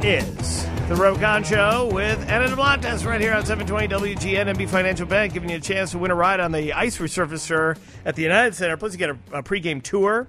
is the Rokan Show with Anna DeBlantes right here on 720 WGN MB Financial Bank, giving you a chance to win a ride on the ice resurfacer at the United Center. Plus, you get a pregame tour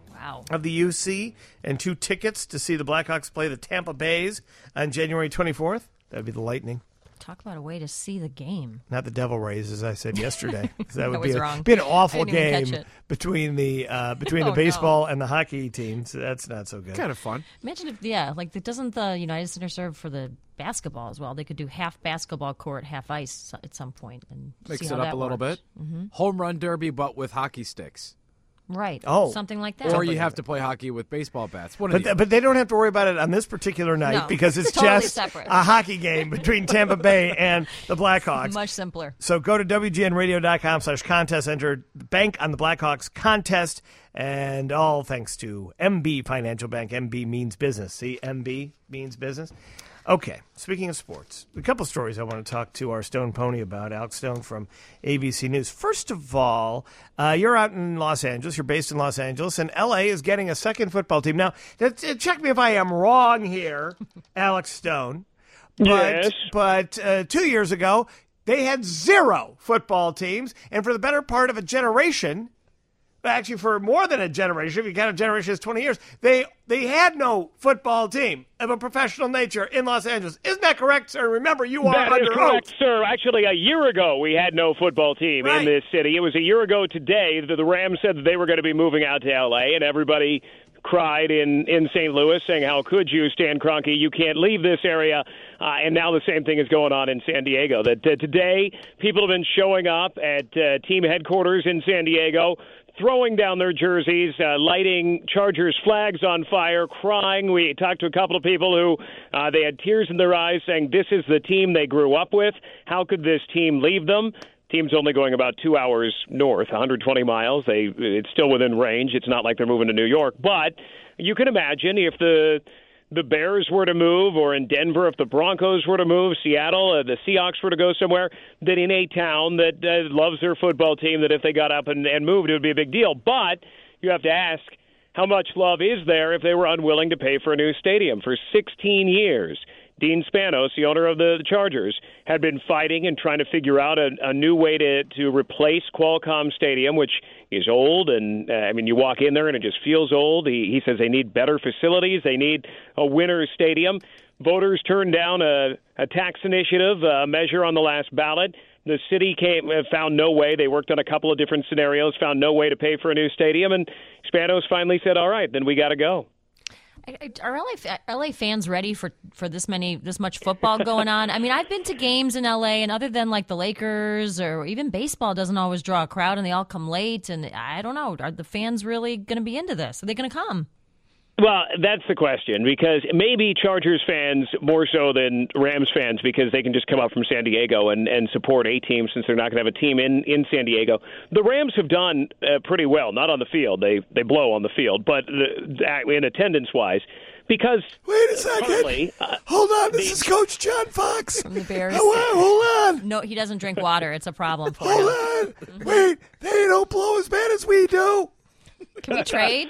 of the UC and 2 tickets to see the Blackhawks play the Tampa Bays on January 24th. That would be the Lightning. Talk about a way to see the game. Not the Devil Rays, as I said yesterday. That would wrong. be an awful game between the baseball and the hockey teams. That's not so good. Kind of fun. Imagine if, doesn't the United Center serve for the basketball as well? They could do half basketball court, half ice at some point. And mix it up a little bit. Mm-hmm. Home run derby, but with hockey sticks. Right. Something like that. Or you have to play hockey with baseball bats. But they don't have to worry about it on this particular night because it's totally just separate. a hockey game between Tampa Bay and the Blackhawks. Much simpler. So go to WGNradio.com/contest, enter bank on the Blackhawks contest, and all thanks to MB Financial Bank. MB means business. See, MB means business. Okay, speaking of sports, a couple stories I want to talk to our Stone Pony about, Alex Stone from ABC News. First of all, you're out in Los Angeles. You're based in Los Angeles, and L.A. is getting a second football team. Now, check me if I am wrong here, Alex Stone. Yes. But 2 years ago, they had 0 football teams, and for the better part of a generation, actually for more than a generation, if you count a generation as 20 years, they had no football team of a professional nature in Los Angeles. Isn't that correct, sir? Remember, you are under oath. That is correct, sir. Actually, a year ago, we had no football team in this city. It was a year ago today that the Rams said that they were going to be moving out to L.A., and everybody cried in St. Louis saying, how could you, Stan Kroenke? You can't leave this area. And now the same thing is going on in San Diego. Today, people have been showing up at team headquarters in San Diego, throwing down their jerseys, lighting Chargers flags on fire, crying. We talked to a couple of people who they had tears in their eyes saying this is the team they grew up with. How could this team leave them? Team's only going about 2 hours north, 120 miles. It's still within range. It's not like they're moving to New York. But you can imagine if the Bears were to move, or in Denver, if the Broncos were to move, Seattle, the Seahawks were to go somewhere, that in a town that loves their football team, that if they got up and moved, it would be a big deal. But you have to ask, how much love is there if they were unwilling to pay for a new stadium? For 16 years, Dean Spanos, the owner of the Chargers, had been fighting and trying to figure out a new way to replace Qualcomm Stadium, which is old. And, you walk in there and it just feels old. He says they need better facilities. They need a winter stadium. Voters turned down a tax initiative measure on the last ballot. The city found no way. They worked on a couple of different scenarios, found no way to pay for a new stadium. And Spanos finally said, all right, then we got to go. Are LA fans ready for this much football going on? I mean, I've been to games in LA, and other than like the Lakers or even baseball doesn't always draw a crowd, and they all come late. And I don't know, are the fans really going to be into this? Are they going to come? Well, that's the question, because maybe Chargers fans more so than Rams fans, because they can just come up from San Diego and support a team since they're not going to have a team in San Diego. The Rams have done pretty well, not on the field. They blow on the field, but in attendance-wise. Because wait a second. Hold on. This is Coach John Fox from the Bears. Hold on. No, he doesn't drink water. It's a problem for him. Hold on. Wait, they don't blow as bad as we do. Can we trade?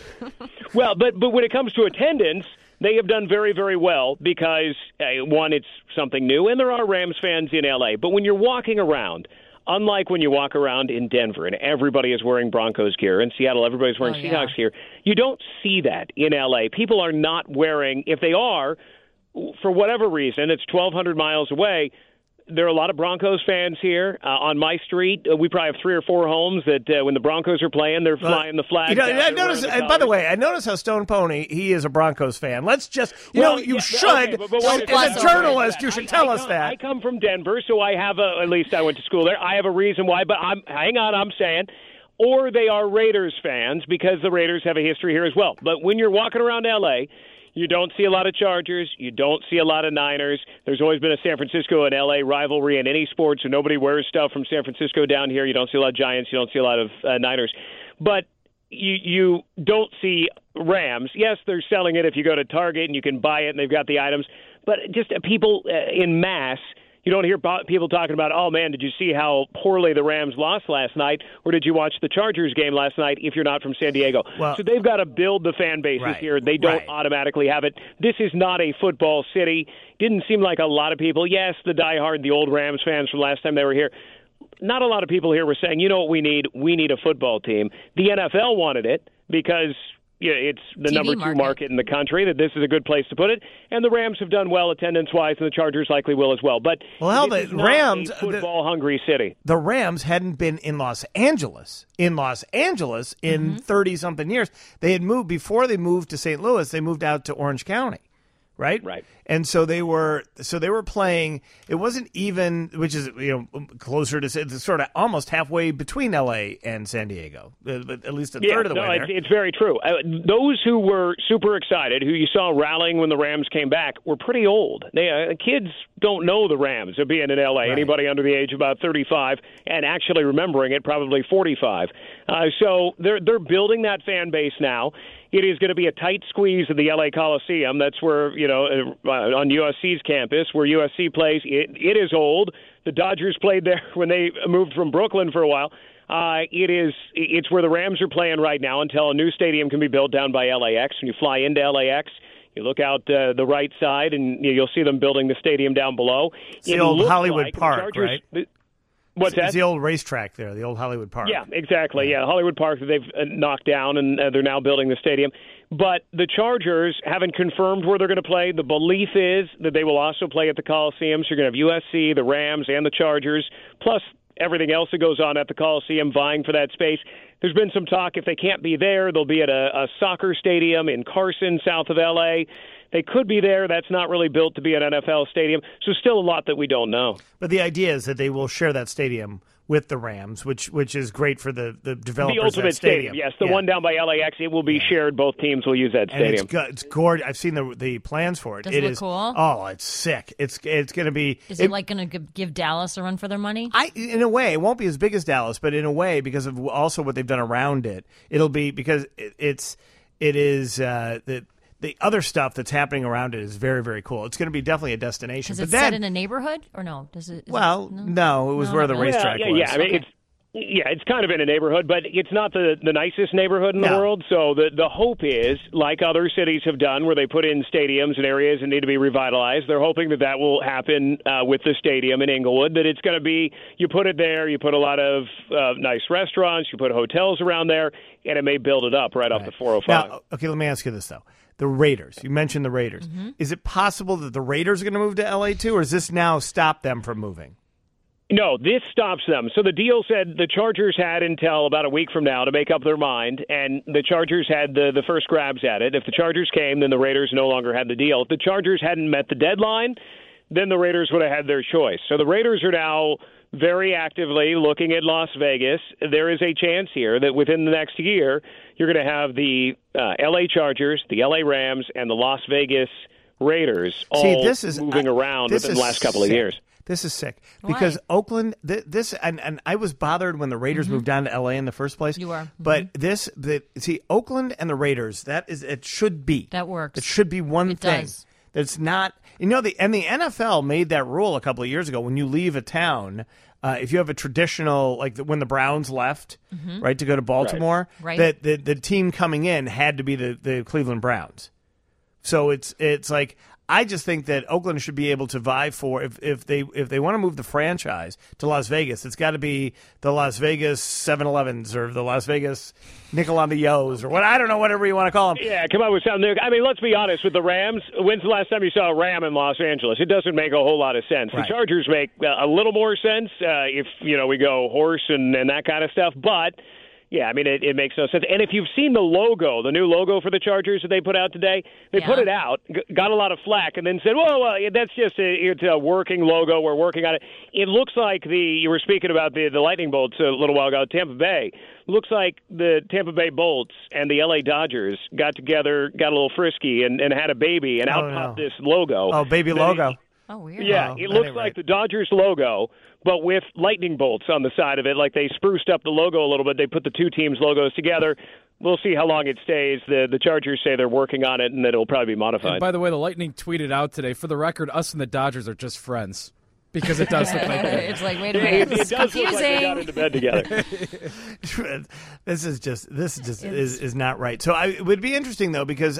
Well, but when it comes to attendance, they have done very, very well because, one, it's something new, and there are Rams fans in L.A. But when you're walking around, unlike when you walk around in Denver and everybody is wearing Broncos gear, in Seattle everybody's wearing Seahawks gear, you don't see that in L.A. People are not wearing, if they are, for whatever reason, it's 1,200 miles away. There are a lot of Broncos fans here on my street. We probably have 3 or 4 homes that when the Broncos are playing, they're flying the flag. I noticed. By the way, I noticed how Stone Pony, he is a Broncos fan. Let's just, you should, as a journalist, you should tell us that. I come from Denver, so I have at least I went to school there. I have a reason why, but I'm saying, or they are Raiders fans because the Raiders have a history here as well. But when you're walking around L.A., you don't see a lot of Chargers. You don't see a lot of Niners. There's always been a San Francisco and L.A. rivalry in any sport, so nobody wears stuff from San Francisco down here. You don't see a lot of Giants. You don't see a lot of Niners. But you don't see Rams. Yes, they're selling it if you go to Target and you can buy it and they've got the items. But just people in mass, You don't hear people talking about, oh, man, did you see how poorly the Rams lost last night, or did you watch the Chargers game last night if you're not from San Diego? Well, so they've got to build the fan bases here. They don't automatically have it. This is not a football city. Didn't seem like a lot of people. Yes, the diehard, the old Rams fans from last time they were here. Not a lot of people here were saying, you know what we need? We need a football team. The NFL wanted it because it's the TV number 2 market in the country, that this is a good place to put it. And the Rams have done well attendance-wise, and the Chargers likely will as well. But the Rams, a football-hungry city. The Rams hadn't been in Los Angeles in 30-something years. They had moved, before they moved to St. Louis, they moved out to Orange County. Right. And so they were playing. It wasn't even, which is closer to sort of almost halfway between L.A. and San Diego, but at least a third of the way there. It's very true. Those who were super excited, who you saw rallying when the Rams came back, were pretty old. Kids don't know the Rams of being in L.A. Right. Anybody under the age of about 35 and actually remembering it, probably 45. So they're building that fan base now. It is going to be a tight squeeze of the L.A. Coliseum. That's where, on USC's campus, where USC plays. It is old. The Dodgers played there when they moved from Brooklyn for a while. It's where the Rams are playing right now until a new stadium can be built down by LAX. When you fly into LAX, you look out the right side, and you'll see them building the stadium down below. It's the old Hollywood Park, right? What's that? It's the old racetrack there, the old Hollywood Park. Yeah, exactly. Yeah, Hollywood Park that they've knocked down, and they're now building the stadium. But the Chargers haven't confirmed where they're going to play. The belief is that they will also play at the Coliseum. So you're going to have USC, the Rams, and the Chargers, plus everything else that goes on at the Coliseum vying for that space. There's been some talk if they can't be there, they'll be at a soccer stadium in Carson, south of L.A., They could be there. That's not really built to be an NFL stadium. So still a lot that we don't know. But the idea is that they will share that stadium with the Rams, which is great for the developers. The ultimate of that stadium. Yes, the one down by LAX, it will be shared. Both teams will use that stadium. And it's gorgeous. I've seen the plans for it. Does it look cool? Oh, it's sick. It's going to be. Is it like going to give Dallas a run for their money? In a way, it won't be as big as Dallas, but in a way, because of also what they've done around it, it'll be because it is the other stuff that's happening around it is very, very cool. It's going to be definitely a destination. Is it set in a neighborhood or no? No, it was where the racetrack was. Yeah, I mean, it's kind of in a neighborhood, but it's not the nicest neighborhood in the world. So the hope is, like other cities have done, where they put in stadiums and areas that need to be revitalized, they're hoping that will happen with the stadium in Inglewood, that it's going to be, you put it there, you put a lot of nice restaurants, you put hotels around there, and it may build it up right off the 405. Now, okay, let me ask you this, though. The Raiders. You mentioned the Raiders. Mm-hmm. Is it possible that the Raiders are going to move to L.A. too, or does this now stop them from moving? No, this stops them. So the deal said the Chargers had until about a week from now to make up their mind, and the Chargers had the first grabs at it. If the Chargers came, then the Raiders no longer had the deal. If the Chargers hadn't met the deadline, then the Raiders would have had their choice. So the Raiders are now very actively looking at Las Vegas. There is a chance here that within the next year, you're going to have the L.A. Chargers, the L.A. Rams, and the Las Vegas Raiders all moving around within the last couple of years. This is sick because Oakland. And I was bothered when the Raiders moved down to L.A. in the first place. You were, but Oakland and the Raiders. It should be that works. It should be one thing. Does. That's not. The NFL made that rule a couple of years ago. When you leave a town, if you have a traditional, like when the Browns left, right, to go to Baltimore, that the team coming in had to be the Cleveland Browns. So it's like. I just think that Oakland should be able to vie for if they want to move the franchise to Las Vegas, it's got to be the Las Vegas 7-Elevens or the Las Vegas Nickel on the Yo's or what I don't know, whatever you want to call them. Yeah, come up with something. I mean, let's be honest with the Rams. When's the last time you saw a Ram in Los Angeles? It doesn't make a whole lot of sense. Right. The Chargers make a little more sense if we go horse and that kind of stuff, but. Yeah, I mean, it makes no sense. And if you've seen the logo, the new logo for the Chargers that they put out today, they put it out, got a lot of flack, and then said, well, that's just it's a working logo. We're working on it. It looks like you were speaking about the Lightning Bolts a little while ago, Tampa Bay. Looks like the Tampa Bay Bolts and the L.A. Dodgers got together, got a little frisky, and had a baby, and popped this logo. Oh, baby logo. Oh, weird. Yeah, it looks like the Dodgers logo, but with lightning bolts on the side of it. Like they spruced up the logo a little bit. They put the two teams' logos together. We'll see how long it stays. The Chargers say they're working on it and that it'll probably be modified. And by the way, the Lightning tweeted out today, for the record, us and the Dodgers are just friends. because it does look like that. It's like, wait a It, minute, it it's does look like they got confusing. into bed together. This is not right. So it would be interesting though because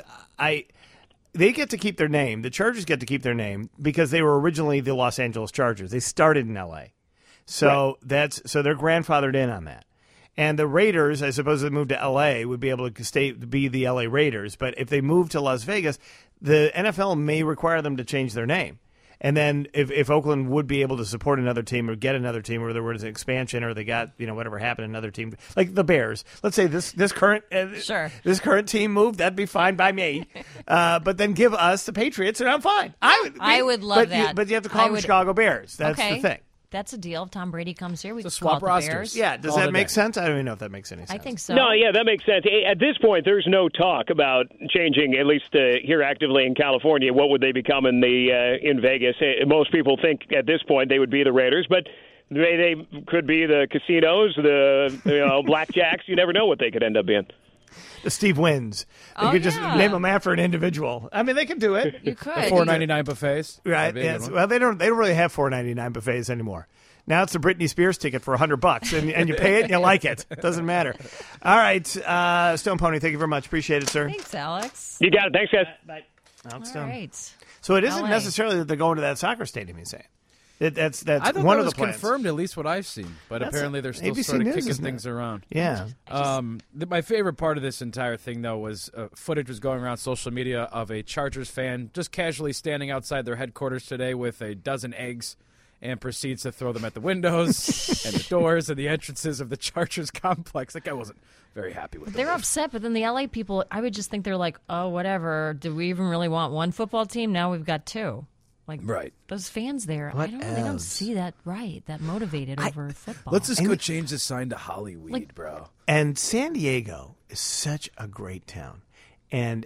they get to keep their name. The Chargers get to keep their name because they were originally the Los Angeles Chargers. They started in L.A. So they're grandfathered in on that. And the Raiders, I suppose, they moved to L.A. would be able to be the L.A. Raiders. But if they move to Las Vegas, the NFL may require them to change their name. And then if Oakland would be able to support another team or get another team, or there was an expansion, or they got whatever happened, another team like the Bears. Let's say this current this current team moved, that'd be fine by me. But then give us the Patriots, and I'm fine. I would love that. But you have to call them the Chicago Bears. That's okay. the thing. That's a deal. If Tom Brady comes here, we can swap call it the rosters. Bears. Yeah, does that make sense? I don't even know if that makes any sense. I think so. No, yeah, that makes sense. At this point, there's no talk about changing, at least here actively in California. What would they become in Vegas? Most people think at this point they would be the Raiders, but they could be the casinos, the blackjacks. You never know what they could end up being. The Steve Wins. You could just name them after an individual. I mean, they could do it. You could. $4.99 buffets, Right? Yes. Well, they don't really have $4.99 buffets anymore. Now it's the Britney Spears ticket for $100, and you pay it and you like it. Doesn't matter. All right, Stone Pony, thank you very much. Appreciate it, sir. Thanks, Alex. You got it. Thanks, guys. Bye. All right. So it isn't LA. necessarily that they're going to that soccer stadium. He's saying that's I thought one that of was the plans. confirmed, at least what I've seen. But apparently they're still ABC sort of News, kicking isn't things it? around. Yeah. My favorite part of this entire thing, though, was footage was going around social media of a Chargers fan just casually standing outside their headquarters today with a dozen eggs and proceeds to throw them at the windows and the doors and the entrances of the Chargers complex. That guy wasn't very happy with it. They're upset, but then the LA people, I would just think they're like, oh, whatever. Do we even really want one football team? Now we've got two. Like, right. Those fans there, What they don't else? see that that motivated over football. Let's just go change the sign to Hollyweed, bro. And San Diego is such a great town, and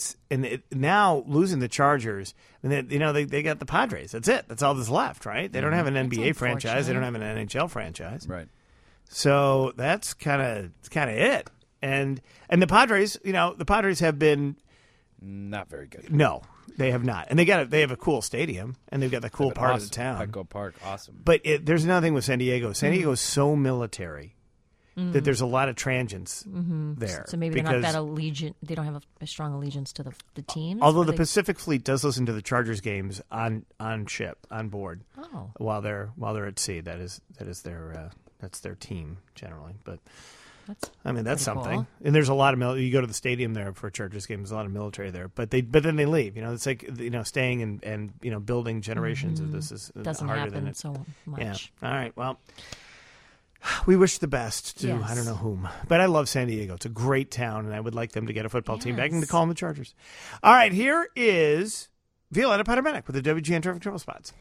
now losing the Chargers, and they got the Padres. That's it. That's all that's left, right? They don't have an NBA franchise. They don't have an NHL franchise. Right. So that's kind of it. And the Padres, the Padres have been Not very good. no, they have not. And they have a cool stadium, and they've got the cool part of the town. Petco Park, awesome. But there's another thing with San Diego. San Diego is so military that there's a lot of transients there. So maybe they're not that allegiant. They don't have a strong allegiance to the teams. Although the Pacific Fleet does listen to the Chargers games on board Oh. while they're at sea. That's their team generally. But that's pretty something. cool. And there's a lot of you go to the stadium there for a Chargers game. There's a lot of military there. But then they leave. It's like staying and building generations of this is doesn't harder happen than it. so much. Yeah. All right. Well. We wish the best to Yes. I don't know whom. But I love San Diego. It's a great town, and I would like them to get a football team back and to call them the Chargers. All right, here is Violetta Patermanic with the WGN Traffic Trouble Spots.